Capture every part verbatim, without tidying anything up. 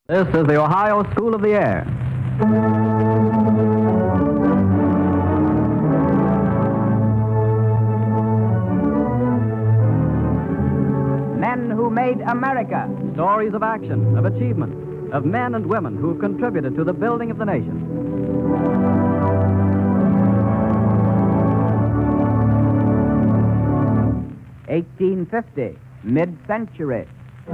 This is the Ohio School of the Air. Men who made America. Stories of action, of achievement, of men and women who have contributed to the building of the nation. eighteen fifty, mid-century.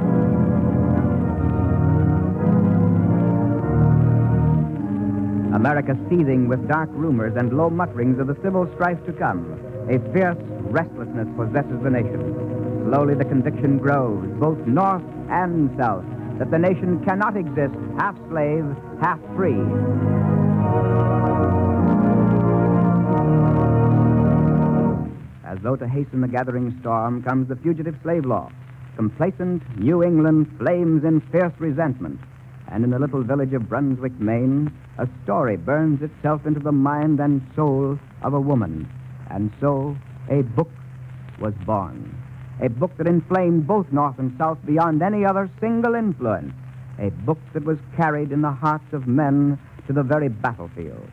America seething with dark rumors and low mutterings of the civil strife to come. A fierce restlessness possesses the nation. Slowly the conviction grows, both north and south, that the nation cannot exist half slave, half free. As though to hasten the gathering storm comes the fugitive slave law. Complacent New England flames in fierce resentment. And in the little village of Brunswick, Maine, a story burns itself into the mind and soul of a woman. And so, a book was born. A book that inflamed both North and South beyond any other single influence. A book that was carried in the hearts of men to the very battlefield.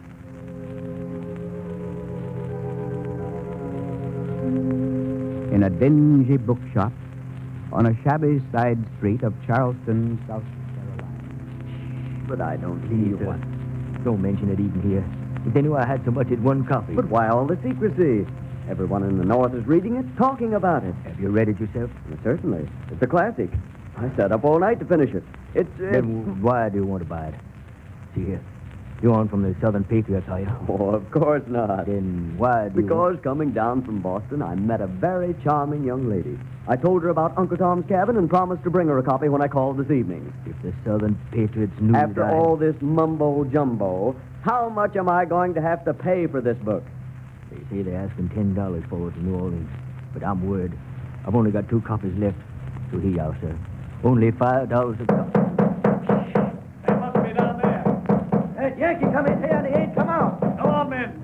In a dingy bookshop on a shabby side street of Charleston, South But I don't need to. Don't mention it even here. If they knew I had so much at one copy. But why all the secrecy? Everyone in the North is reading it, talking about it. Have you read it yourself? Well, certainly. It's a classic. I sat up all night to finish it. It's... Uh... Then why do you want to buy it? See here. You're on from the Southern Patriots, are you? Oh, of course not. Then why do Because coming down from Boston, I met a very charming young lady. I told her about Uncle Tom's Cabin and promised to bring her a copy when I called this evening. If the Southern Patriots knew After that I... all this mumbo-jumbo, how much am I going to have to pay for this book? They say they're asking ten dollars for it in New Orleans. But I'm worried. I've only got two copies left. So here you are, sir. Only five dollars a copy. They must be down there. That Yankee come in here and he ain't come out. Go on, men.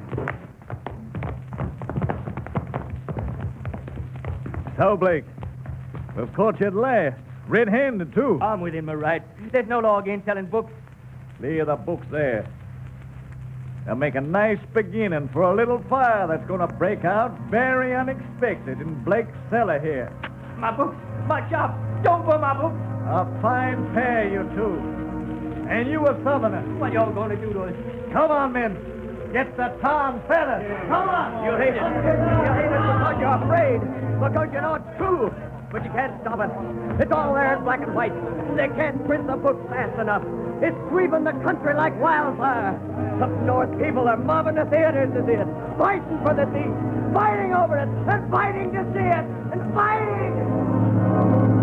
So, Blake, we've caught you at last. Red-handed, too. I'm with him, all right. There's no law against selling books. Leave the books there. They'll make a nice beginning for a little fire that's going to break out very unexpected in Blake's cellar here. My books, my shop. Don't burn my books. A fine pair, you two. And you a southerner. What y'all going to do to us? Come on, men. Get the Tom feather. Come on. You hate it. You hate it because you're afraid. Because you know it's true. But you can't stop it. It's all there in black and white. They can't print the book fast enough. It's sweeping the country like wildfire. Up north people are mobbing the theaters to see it. Fighting for the seat. Fighting over it. And fighting to see it. And fighting.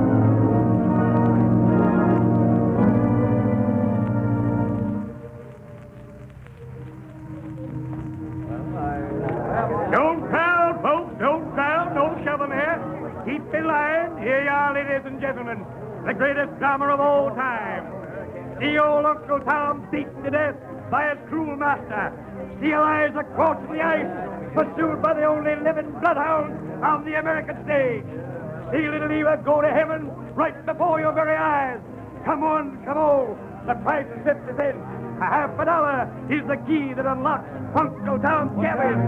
Don't crowd, folks. Don't crowd. No shoving here. Keep in line. Here you are, ladies and gentlemen. The greatest drama of all time. See old Uncle Tom beaten to death by his cruel master. See Eliza crossing the ice, pursued by the only living bloodhound on the American stage. See little Eva go to heaven right before your very eyes. Come on, come on. The price is fifty cents. A half a dollar is the key that unlocks Uncle Tom's cabin.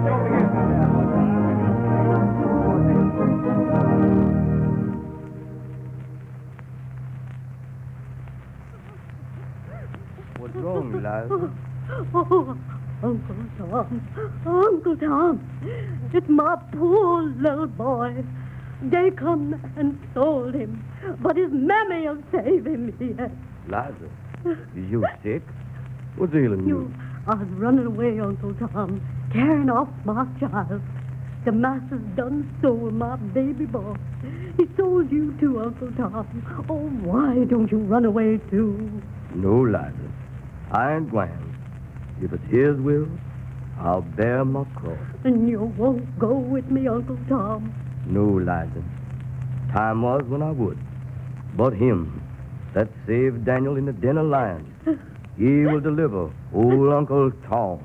What's wrong, Eliza? Oh, Uncle Tom. Uncle Tom. It's my poor little boy. They come and stole him, but his mammy will save him yet. Eliza, is you sick? What's ailing you? You, I was running away, Uncle Tom, carrying off my child. The master's done stole my baby boy. He sold you too, Uncle Tom. Oh, why don't you run away too? No, Eliza. I ain't going. If it's his will, I'll bear my cross. And you won't go with me, Uncle Tom. No, Eliza. Time was when I would. But him that saved Daniel in the den of lions, he will deliver old Uncle Tom.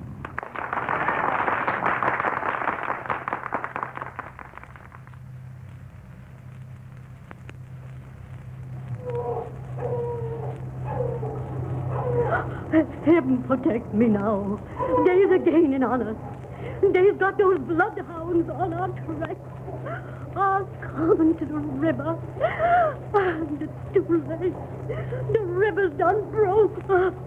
Heaven protect me now. They's a gaining on us. They've got those bloodhounds on our tracks. Are coming to the river. And it's too late. The river's done broke.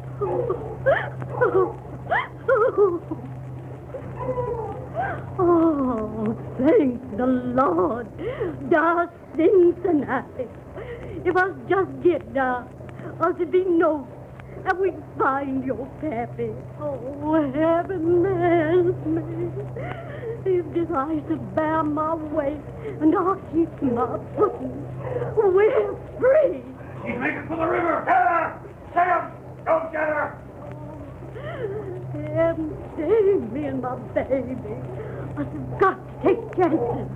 Oh, thank the Lord. Da Cincinnati. If us just get there, us it be no, and we find your pappy. Oh, heaven help me. If this ice to bear my weight, and I'll keep my footing, we're free. She's making for the river. Get her! Sam, don't get her! Heaven save me and my baby. I've got to take chances.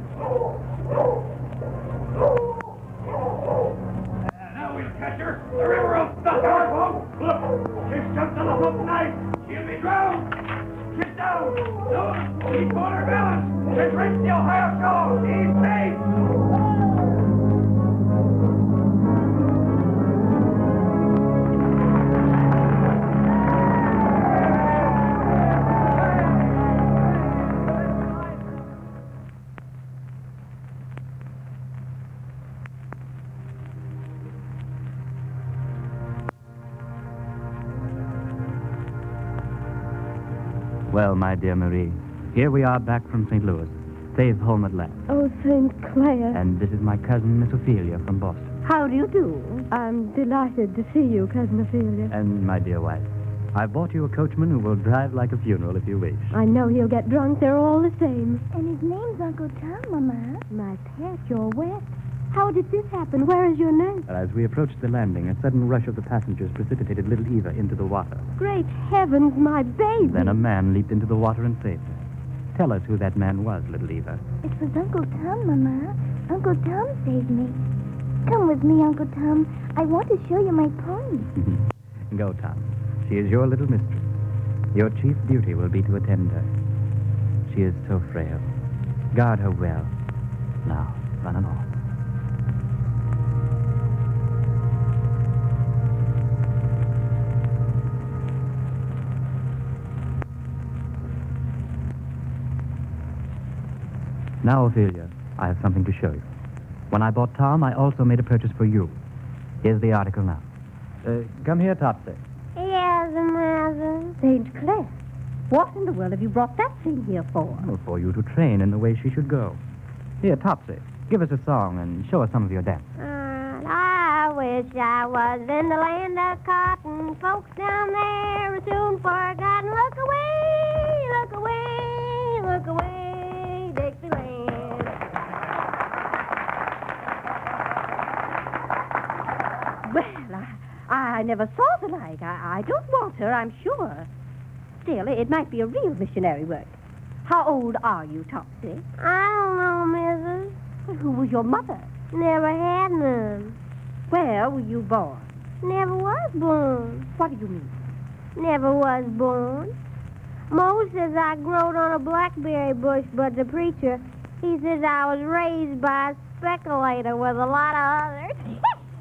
Now we'll catch her. The river will stop our boat. Look, she's jumped on the hook knife. She'll be drowned. She's down. No, keep on her balance. She's reached the Ohio shore. He's safe. Well, my dear Marie, here we are back from Saint Louis, safe home at last. Oh, Saint Clair. And this is my cousin, Miss Ophelia, from Boston. How do you do? I'm delighted to see you, Cousin Ophelia. And my dear wife, I bought you a coachman who will drive like a funeral if you wish. I know he'll get drunk. They're all the same. And his name's Uncle Tom, Mama. My pet, you're wet. How did this happen? Where is your nurse? As we approached the landing, a sudden rush of the passengers precipitated little Eva into the water. Great heavens, my baby. Then a man leaped into the water and saved her. Tell us who that man was, little Eva. It was Uncle Tom, Mama. Uncle Tom saved me. Come with me, Uncle Tom. I want to show you my pony. Go, Tom. She is your little mistress. Your chief duty will be to attend her. She is so frail. Guard her well. Now, run along. Now, Ophelia, I have something to show you. When I bought Tom, I also made a purchase for you. Here's the article now. Uh, come here, Topsy. Yes, Mother. Saint Clair. What in the world have you brought that thing here for? Oh, for you to train in the way she should go. Here, Topsy, give us a song and show us some of your dance. Uh, I wish I was in the land of cotton. Folks down there are soon forgotten. Look away, look away, look away, Dixieland. Well, I, I never saw the like. I, I don't want her, I'm sure. Still, it might be a real missionary work. How old are you, Topsy? I don't know, Missus Well, who was your mother? Never had none. Where were you born? Never was born. What do you mean? Never was born. Mo says I growed on a blackberry bush, but the preacher, he says I was raised by a speculator with a lot of others.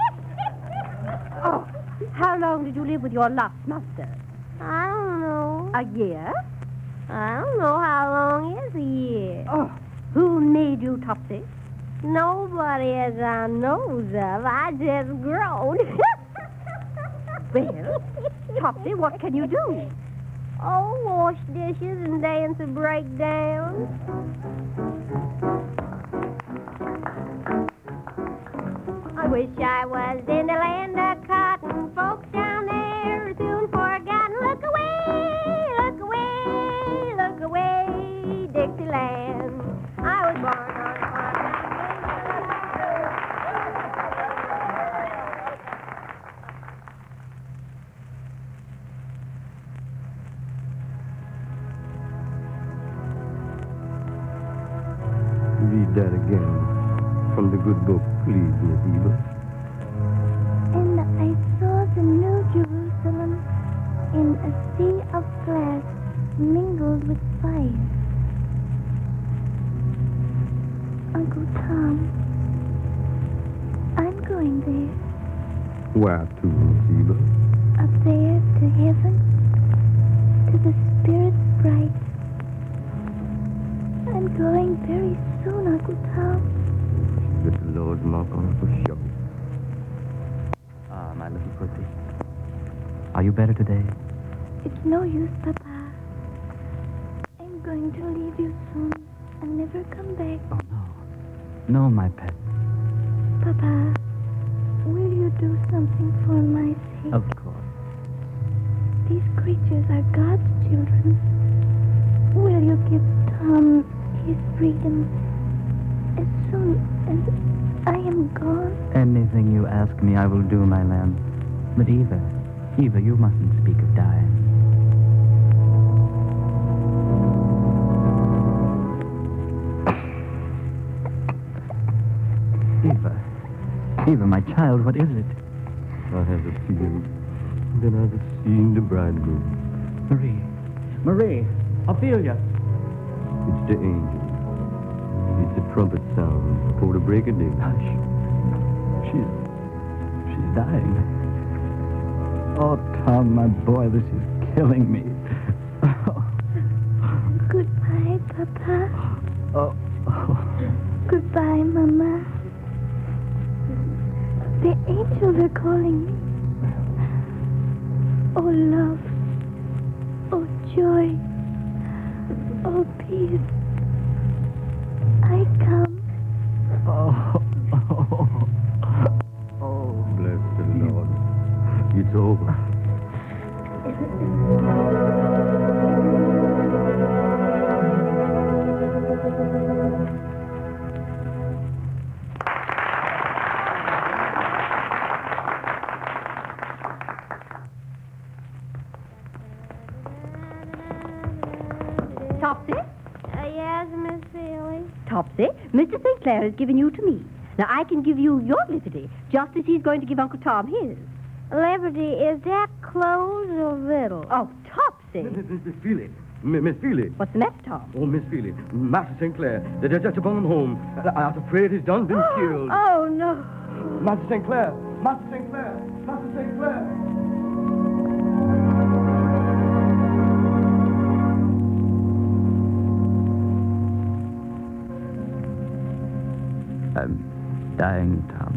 Oh, how long did you live with your last master? I don't know. A year? I don't know how long is a year. Oh, who made you, Topsy? Nobody as I knows of. I just grown. Well, Topsy, what can you do? Oh, wash dishes and dance a breakdown. I wish I was in the land of cotton. Folks down there are soon forgotten. Look away, look away, look away, Dixieland. I was born on a farm. Read that again. From the good book, please, Miss Eva. And I saw the New Jerusalem in a sea of glass mingled with fire. Uncle Tom, I'm going there. Where to, Miss Eva? Up there to heaven, to the spirits bright. I'm going very soon, Uncle Tom. Good Lord, mark on for sure. Ah, my little pussy. Are you better today? It's no use, Papa. I'm going to leave you soon and never come back. Oh, no. No, my pet. Papa, will you do something for my sake? Of course. These creatures are God's children. Will you give Tom his freedom as soon as I am gone? Anything you ask me, I will do, my lamb. But Eva, Eva, you mustn't speak of dying. Eva, Eva, my child, what is it? I have a feeling. Then I've seen the bridegroom. Marie. Marie, Ophelia. It's the angel. It's a trumpet sound before the break of day. Hush. She's... she's dying. Oh, Tom, my boy, this is killing me. Goodbye, Papa. Oh, oh. Goodbye, Mama. The angels are calling me. Oh, love. Oh, joy. Oh, peace. I come. Oh, oh, oh. Bless the Lord. It's over. Topsy? Uh, yes, Miss Seeley. Topsy, Mister Saint Clair has given you to me. Now, I can give you your liberty, just as he's going to give Uncle Tom his. Liberty, is that clothes or victuals? Oh, Topsy. Miss Feely. Miss Feely. What's the matter, Tom? Oh, Miss Feely. Master Saint Clair. They're just upon home. I'm afraid he's done been killed. Oh, no. Master Saint Clair. Master Saint Clair. Master Saint Clair. I'm dying, Tom.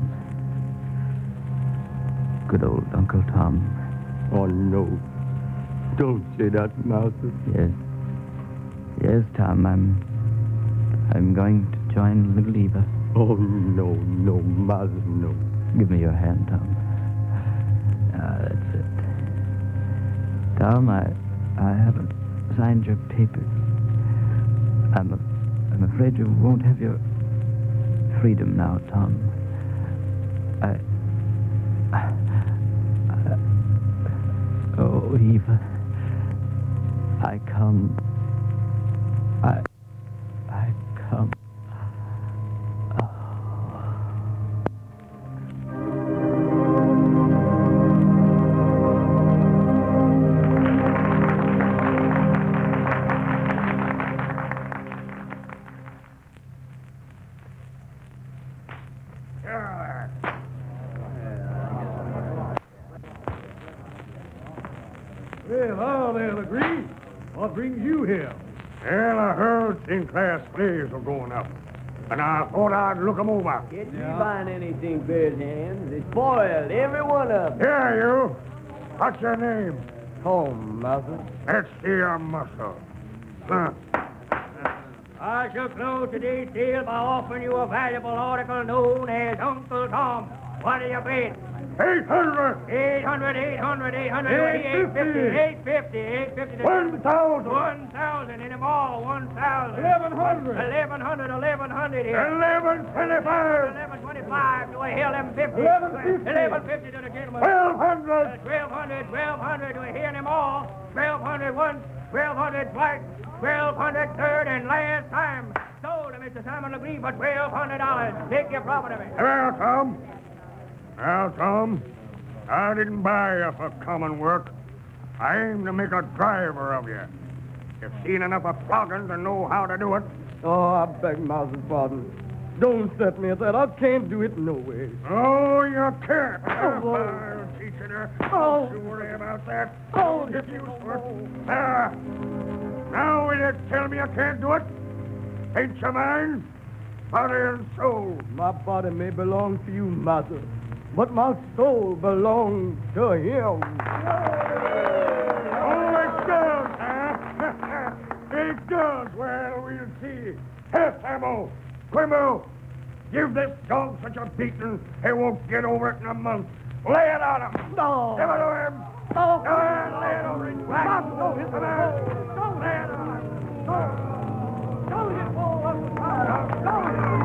Good old Uncle Tom. Oh, no. Don't say that, Master. Yes. Yes, Tom, I'm... I'm going to join little Eva. Oh, no, no, Master, no. Give me your hand, Tom. Ah, that's it. Tom, I... I haven't signed your papers. I'm... A, I'm afraid you won't have your... freedom now, Tom. I... I... Oh, Eva. I come. I... I come. Oh. Well, how there, Legree? What brings you here? Well, I heard Sinclair's slaves were going up, and I thought I'd look 'em over. Didn't you find anything, Bear's hands? They spoiled every one of them. Here, you. What's your name? Tom, Master. Let's see your muscle. Huh. I shall close today's deal by offering you a valuable article known as Uncle Tom. What do you bid? Eight hundred. Eight hundred, eight hundred, eight hundred, eight fifty, eight fifty, eight fifty. One thousand. One thousand in them all, one thousand. Eleven hundred. Eleven hundred, eleven hundred here. Eleven twenty-five. Eleven twenty-five. Do I hear eleven fifty? Eleven fifty. Eleven fifty to the gentleman. Twelve hundred. Twelve hundred, twelve hundred. Do I hear them all? Twelve hundred once, twelve hundred twice, twelve hundred third and last time. Sold to Mister Simon Legree for twelve hundred dollars. Take your profit of it. Well, Tom. Well, Tom, I didn't buy you for common work. I aim to make a driver of you. You've seen enough of flogging to know how to do it. Oh, I beg Master's pardon. Don't set me at that. I can't do it no way. Oh, you can't. I'll teach you there. Don't you worry about that. Don't get used to it. There. Now will you tell me you can't do it? Ain't you mine? Body and soul. My body may belong to you, master, but my soul belongs to him. Oh, it does, huh? It does. Well, we'll see. Here, Sammo, Quimbo, give this dog such a beating, he won't get over it in a month. Lay it on him. No. Give it to him. No. Go ahead, lay it over his back. No, hit the man. Don't lay it on him. Don't. Don't hit Paul up the top. Don't.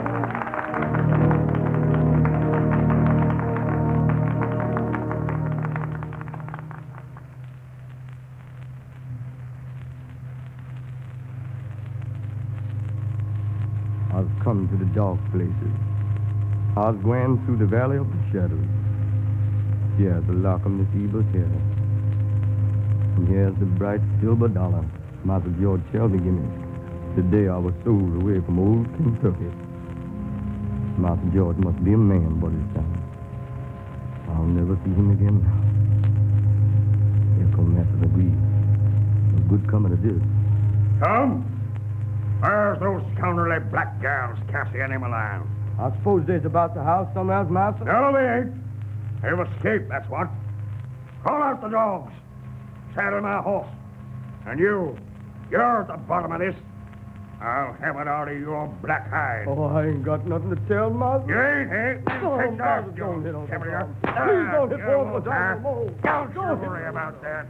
I've come to the dark places. I was going through the valley of the shadows. Here's the lock of Miss Eva's hair. And here's the bright silver dollar Master George Shelby gave me the day I was sold away from old Kentucky. Master George must be a man by this time. I'll never see him again now. Here come Master McGree. A good coming of this. Come. Where's those scoundrelly black gals, Cassie and Emmeline? I suppose they's about the house somewhere else, Master? No, they ain't. They've escaped, that's what. Call out the dogs. Saddle my horse. And you, you're at the bottom of this. I'll have it out of your black hide. Oh, I ain't got nothing to tell, Master. You ain't, eh? Oh, Take Master, that, don't you hit on the Cavalier. dog. Please don't hit you on the won't, dog, huh? no. Don't you Don't hit worry on the about that.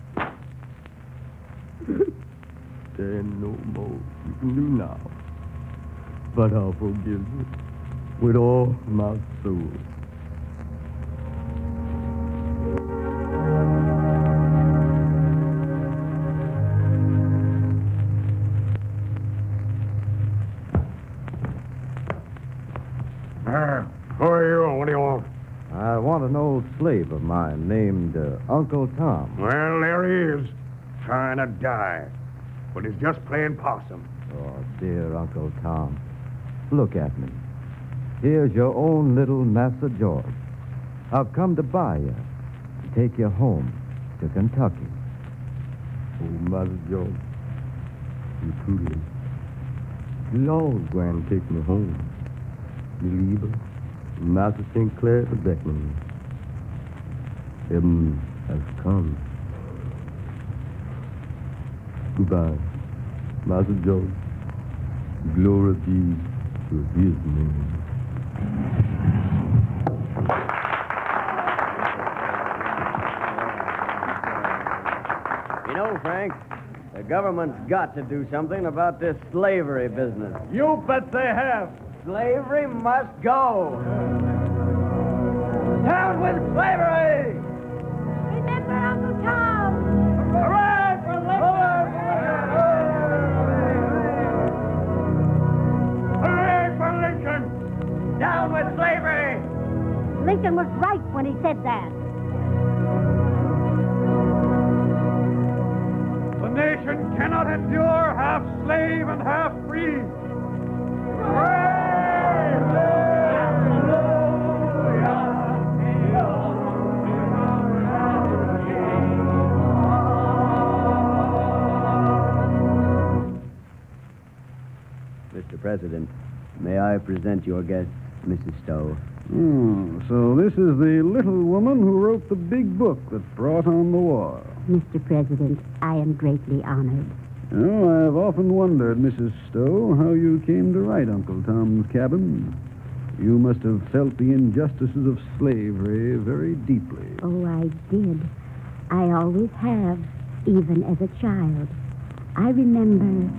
There ain't no more you can do now. But I'll forgive you with all my soul. Uh, who are you? What do you want? I want an old slave of mine named uh, Uncle Tom. Well, there he is, trying to die. But he's just playing possum. Oh, dear Uncle Tom. Look at me. Here's your own little Master George. I've come to buy you, to take you home to Kentucky. Oh, Master George, you too late. You always going to take me home. Believer, Master Saint Clair is beckoning. Heaven has come. Goodbye, Master George. Glory be to his name. You know, Frank, the government's got to do something about this slavery business. You bet they have. Slavery must go. Down with slavery! Remember Uncle Tom. Hooray for Hooray for Lincoln! Down with slavery! Lincoln was right when he said that. The nation cannot endure half slave and half free. Mister President, may I present your guest, Missus Stowe? Oh, so this is the little woman who wrote the big book that brought on the war. Mister President, I am greatly honored. Oh, I've often wondered, Missus Stowe, how you came to write Uncle Tom's Cabin. You must have felt the injustices of slavery very deeply. Oh, I did. I always have, even as a child. I remember...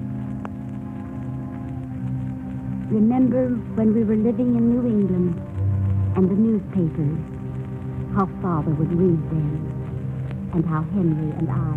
Remember when we were living in New England and the newspapers, how Father would read them and how Henry and I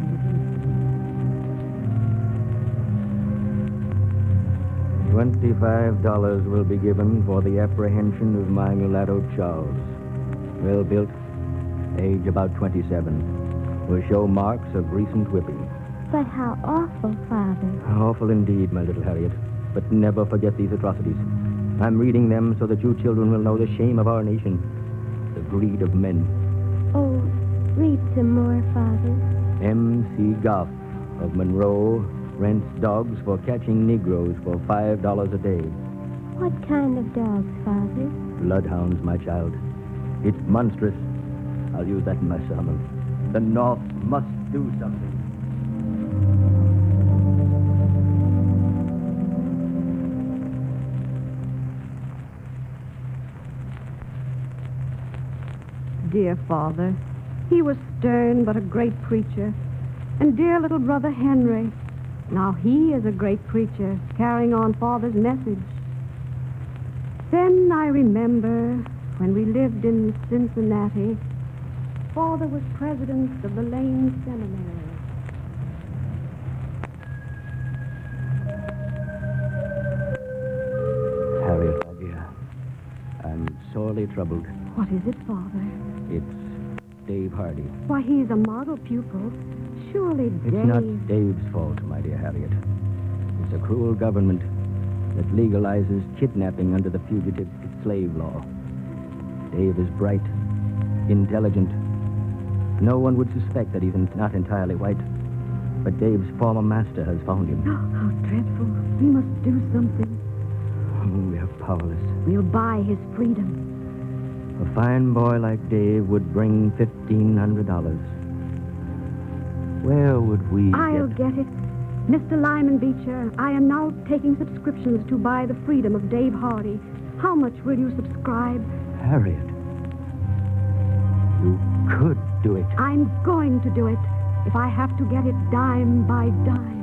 would listen. Twenty-five dollars will be given for the apprehension of my mulatto Charles. Well built, age about twenty-seven. Will show marks of recent whipping. But how awful, Father. Awful indeed, my little Harriet. But never forget these atrocities. I'm reading them so that you children will know the shame of our nation, the greed of men. Oh, read some more, Father. M C Goff of Monroe rents dogs for catching Negroes for five dollars a day. What kind of dogs, Father? Bloodhounds, my child. It's monstrous. I'll use that in my sermon. The North must do something. Dear Father, he was stern but a great preacher. And dear little brother Henry, now he is a great preacher, carrying on Father's message. Then I remember when we lived in Cincinnati, Father was president of the Lane Seminary. Harriet, my dear, I'm sorely troubled. What is it, Father? It's Dave Hardy. Why, he's a model pupil. Surely It's Dave... not Dave's fault, my dear Harriet. It's a cruel government that legalizes kidnapping under the fugitive slave law. Dave is bright, intelligent. No one would suspect that he's not entirely white. But Dave's former master has found him. Oh, how dreadful. We must do something. Oh, we are powerless. We'll buy his freedom. A fine boy like Dave would bring fifteen hundred dollars. Where would we I'll get... get it. Mister Lyman Beecher, I am now taking subscriptions to buy the freedom of Dave Hardy. How much will you subscribe? Harriet, you could do it. I'm going to do it if I have to get it dime by dime.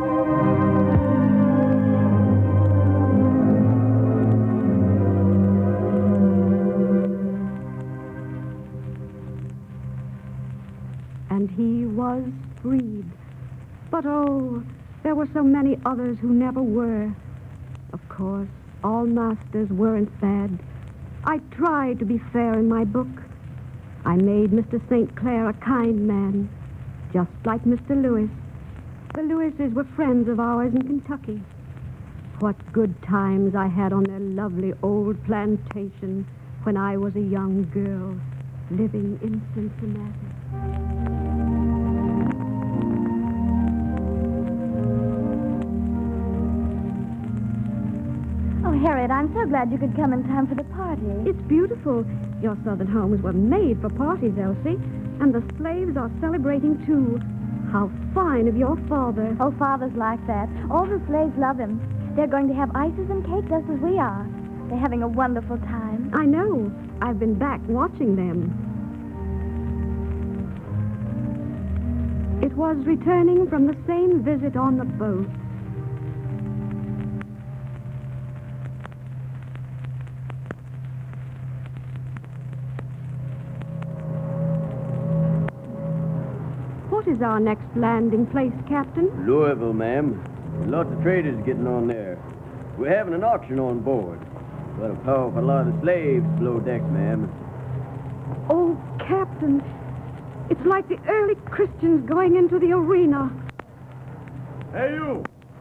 And he was freed. But oh, there were so many others who never were. Of course, all masters weren't bad. I tried to be fair in my book. I made Mister Saint Clair a kind man, just like Mister Lewis. The Lewises were friends of ours in Kentucky. What good times I had on their lovely old plantation when I was a young girl living in Cincinnati. Oh, Harriet, I'm so glad you could come in time for the party. It's beautiful. Your southern homes were made for parties, Elsie. And the slaves are celebrating, too. How fine of your father. Oh, Father's like that. All the slaves love him. They're going to have ices and cake just as we are. They're having a wonderful time. I know. I've been back watching them. It was returning from the same visit on the boat. What is our next landing place, Captain? Louisville, ma'am. Lots of traders getting on there. We're having an auction on board. Got a powerful lot of slaves below decks, ma'am. Oh, Captain, it's like the early Christians going into the arena. Hey, you!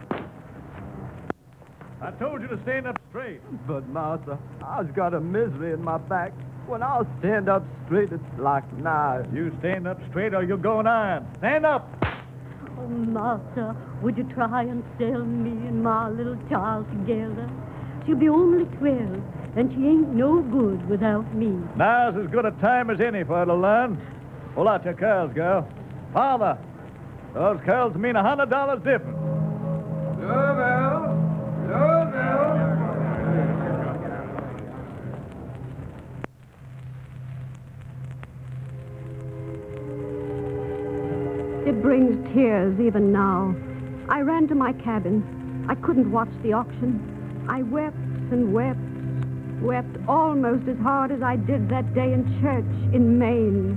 I told you to stand up straight. But, Master, I've got a misery in my back. When I'll stand up straight, it's like knives. You stand up straight or you're going on. Stand up! Oh, Master, would you try and sell me and my little child together? She'll be only twelve, and she ain't no good without me. Now's as good a time as any for her to learn. Pull out your curls, girl. Father, those curls mean a hundred dollars difference. Louisville! Louisville! It brings tears even now. I ran to my cabin. I couldn't watch the auction. I wept and wept, wept almost as hard as I did that day in church in Maine.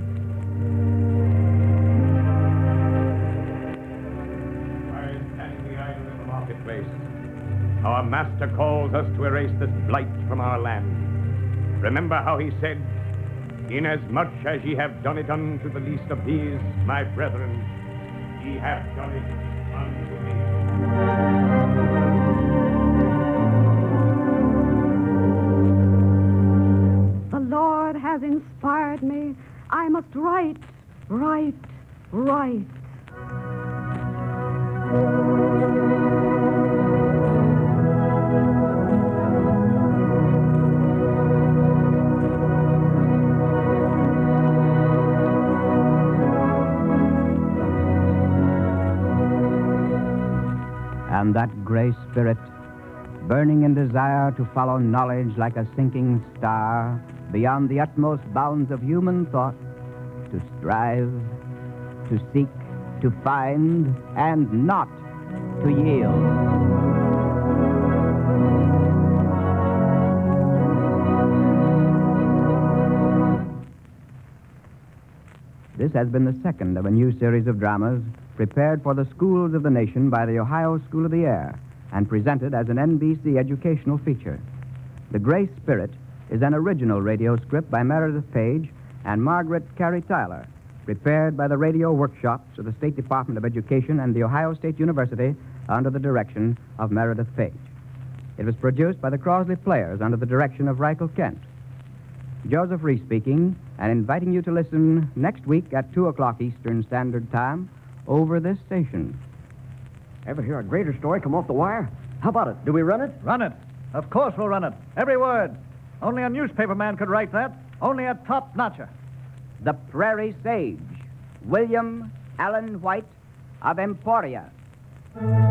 Why standing the idol in the marketplace? Our master calls us to erase this blight from our land. Remember how he said, "Inasmuch as ye have done it unto the least of these, my brethren, ye have done it unto me." The Lord has inspired me, I must write, write, write. And that gray spirit, burning in desire to follow knowledge like a sinking star beyond the utmost bounds of human thought, to strive, to seek, to find, and not to yield. This has been the second of a new series of dramas prepared for the schools of the nation by the Ohio School of the Air and presented as an N B C educational feature. The Gray Spirit is an original radio script by Meredith Page and Margaret Carey Tyler, prepared by the radio workshops of the State Department of Education and the Ohio State University under the direction of Meredith Page. It was produced by the Crosley Players under the direction of Reichel Kent. Joseph Reese speaking, and inviting you to listen next week at two o'clock Eastern Standard Time over this station. Ever hear a greater story come off the wire? How about it? Do we run it? Run it. Of course we'll run it. Every word. Only a newspaper man could write that. Only a top-notcher. The Prairie Sage, William Allen White of Emporia.